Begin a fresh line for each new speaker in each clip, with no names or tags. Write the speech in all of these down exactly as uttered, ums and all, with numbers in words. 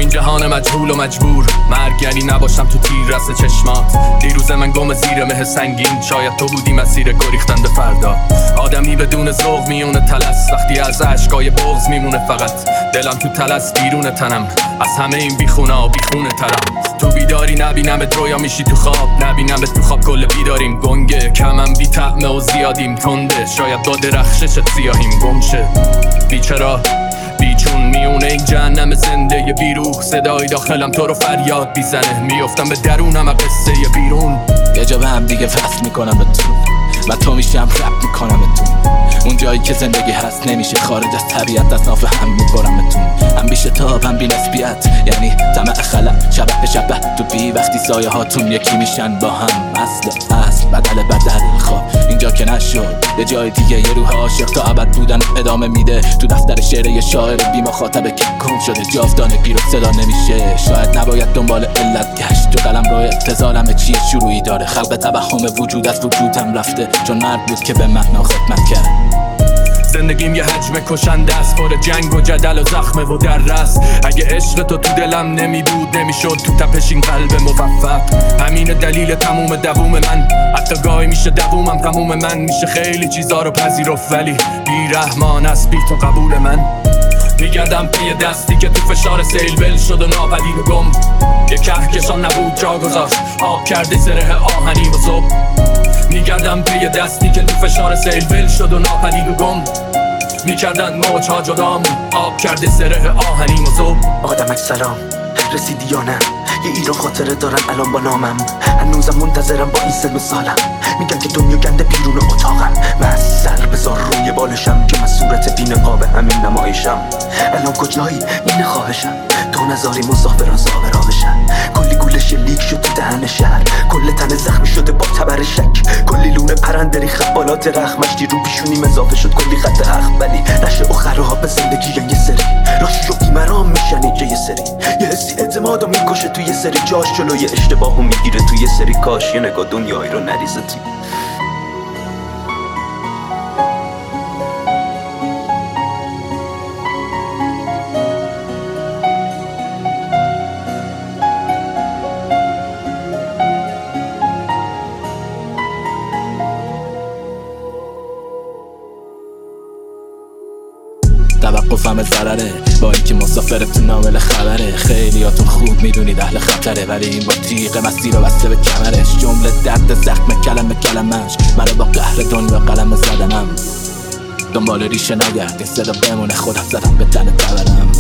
جهان مجهول و مجبور، مرگ یعنی نباشم تو تیر رس چشمات. دیروز من گم زیر مه سنگین، شاید تو بودی مسیر گریختن به فردا. آدمی بدون ذوق میونه تلس، وقتی از عشقای بغض میمونه فقط. دلم تو تلس بیرون تنم، از همه این بیخونا بیخونه ترم. تو بیداری نبینمت رویا میشی تو خواب، نبینمت تو خواب کل بیداریم گنگه. کمم بی طعمه و زیادیم تنده، شاید با درخششت سیاهیم گمشه. بیچرا بیچون میونه این جهنم زنده ی بیروح، صدای داخلم تو رو فریاد بیزنه. میافتم به درونم و قصه ی بیرون.
یه جا به هم دیگه فصل میکنم بهتون و تو میشم رپ میکنم بهتون. اون جایی که زندگی هست نمیشه خارج از طبیعت، از ناف هم میبرم بهتون. هم بیشه تاب هم بی نسبیت، یعنی طمع خلق شبه به شبه تو بی. وقتی سایه هاتون یکی میشن با هم، اصل اصل بدل بدل. خب اینجا که نشد یه جای دیگه، یه روح عاشق تا ابد بودن ادامه میده. تو دفتر شعر یه شاعر بی مخاطب که گم شده، جاودانگی رو صدا نمیشه. شاید نباید دنبال علت گشت، تو قلم رو اتصالم چیه شروعی داره. خلق توهم وجود از وجودم رفته، چون مرد بود که به معنا خدمت کرد.
زندگیم یه حجم کشنده است، پر جنگ و جدل و زخمه و دررس. اگه عشق تو تو دلم نمی بود نمیشد تو تپش این قلب موفق. همین دلیل تموم دووم من، حتی گاهی میشه دوومم تموم من. میشه خیلی چیزا رو پذیرفت ولی بیرحمان است بی تو قبول من. میگردم پی دستی که تو فشار سیل ول شد و ناپدید و گم. یه کهکشان نبود جا گذاشت، آب کرده زره آهنی و صبح. میگردم پی دستی که تو فشار سیل ول شد و ناپدید و گم. میکردن موجها جدامون، آب کرده زره آهنی و صبح.
آدمک سلام، رسیدی یا نه؟ یه ایران خاطره دارن الان با نامم. هنوزم منتظرم با این سن و سالم. میگن که دنیا گنده بیرون اتاقم. من سر بذار روی بالشم که من صورت بی نقاب همین نمایشم. الان کجایی؟ این خواهشم تو نذاری مسافران زاورا بشن. کلی گوله شلیک شد تو دهن شهر، کل تن زخمی شده با تبر شک. کلی لونه پرنده ریخت بالا درخمش، رو پیشونیم اضافه شد کلی خط اخم. ولی نشه و خراب زندگی یه سری راشی و بیمرام میشن اینجا. یه سری یه حسی اعتمادو میکشه تو یه سری جاش، جلوی اشتباهو میگیره تو یه سری کاش. یه نگاه دنیایی رو نریزه توی
توقفم ضرره، با اینکه مسافر تو نامل خبره. خیلیاتون خوب میدونید اهل خطره، ولی این با تیغ مسیر رو بسته به کمرش. جمله درد زخم کلمه کلمش، منو با قهر دنیا قلم زدنم. دنبال ریشه نگرد، این صدا بمونه خودم زدم به تن تبرم.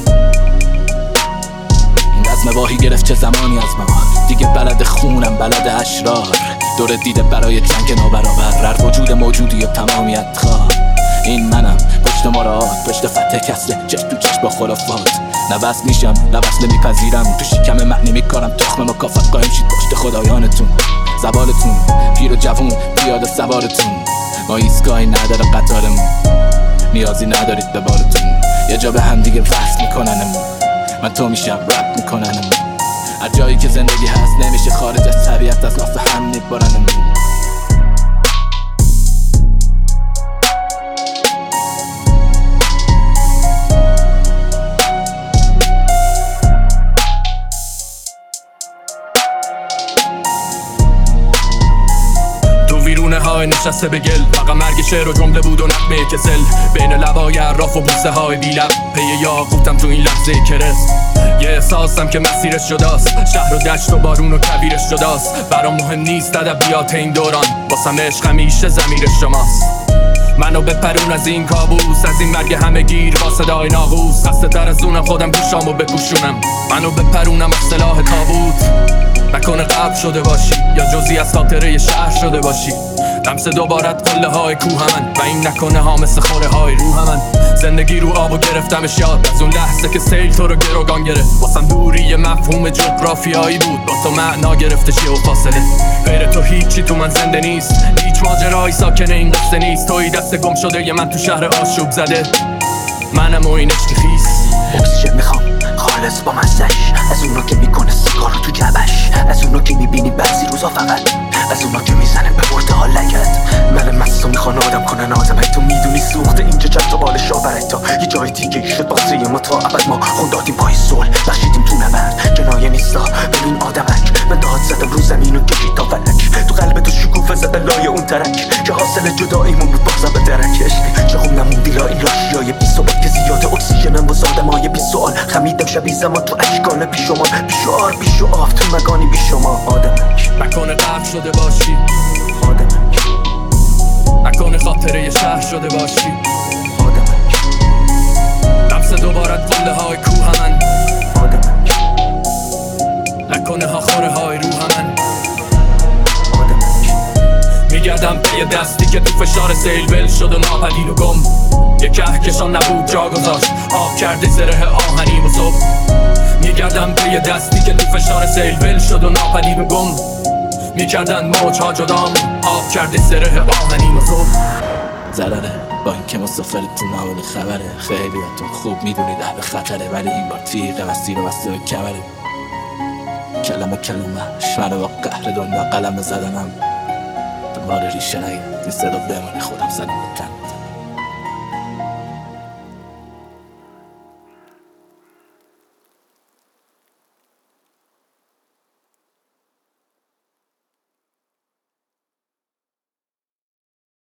این رزم واهی گرفت چه زمانی از ما، دیگه بلد خونم بلد اشرار. دور دیده برای جنگ نابرابر، هر وجود موجودی و تمامیت خواه. این منم پشت مراد، پشت فتح کسله، چشم تو چشم با خلافات. نه وصل میشم نه وصل میپذیرم، تو شکم معنی میکارم تخم مکافت. قایم شید پشت خدایانتون، زبالتون پیر و جوون پیاده سوارتون. ما ایستگاهی نداره قطارمون، نیازی ندارید به بارتون. یه جا به هم دیگه وصل میکننمون، من تو میشم رپ میکننمون. هر جایی که زندگی هست نمیشه خارج از طبیعت، از ناف هم میبرنمون.
های نشسته به گل، فقط مرگ شعر و جمله بود و نقمه کسل. بین لبای عراف و بوسه های بی لب، پی یاقوتم تو این لحظه کرست. یه احساسم که مسیرش جداست، شهر و دشت و بارون و کویرش جداست. برام مهم نیست ادبیات این دوران، واسم عشق همیشه ضمیر شماست. منو بپرون از این کابوس، از این مرگ همه گیر با صدای ناقوس. خسته تر از اونم خودم گوشامو بپوشونم، منو بپرونم از سلاح تابوت. نکنه قبل شده باشی یا جزئی از خاطره شهر شده باشی. لمس دوبارت قله های کوه من و این نکنه ها مثل خوره های روح من. زندگی رو آب و گرفتمش یاد، از اون لحظه که سیل تو رو گروگان گرفت. واسم دوری مفهوم جغرافیایی بود، با تو معنا گرفتش یه و فاصله. غیر تو هیچی تو من زنده نیست، هیچ ماجرایی ساکن این قصه نیست. توی دست گم شده یه من تو شهر آشوب زده، منم و این عشق خیس.
اکسیژن میخوام خالص با مزش، از اونا که میکنه سیگار رو تو جبش، از اونا که میبینی بعضی روزا فقط، از اونا که میزنه به برده ها لگت. من مست تو میخوان آدم کنن آدمک. تو میدونی سوخته اینجا چند تا آل شابرک تا یه جای دیگه شد بازی ما تا ابد. ما خون دادیم پای صلح بخشیدیم تو نبرد جنایه نیستا ببین آدمک. من داد زدم رو زمین و کشید تا فلک. تو قلب تو شکوفه زده لای اون ترک که حاصل جداییمون بود بازم به درک. عشقی چه خوب نموندی لا این راشیای بی ثبات که زیاده اکسیژنم واسه آدمای بی سوال. خمیدم شبیه زمان تو اشکال بیشمار بیشار بیشو آف تو مگانی بی شما. آدمک
نکنه غرق شده باشی،
آدمک
نکنه خاطره یه شهر شده باشی،
آدمک
لمس دوبارت قله های کوه من،
آدمک
نکنه ها خوره های روح من.
آدمک
میگردم به یه دستی که تو فشار سیل ول شد و ناپدید و گم. یه کهکشان نبود جا گذاشت آب کرده زره آهنی و صبح. میگردم به یه دستی که تو فشار سیل ول شد و ناپدید و گم. میکردن موجها جدام آب کرده زره آهنی و صبح.
ضرره با اینکه مسافرتون نامون خبره. خیلیاتون خوب میدونید اهل خطره، ولی این بار تیغ مسیر و بسته به کمره. کلمه کلمه شمره با قهر دنیا قلم زدنم دنبال ریشه نگه این صدا بمونه خودم زنم.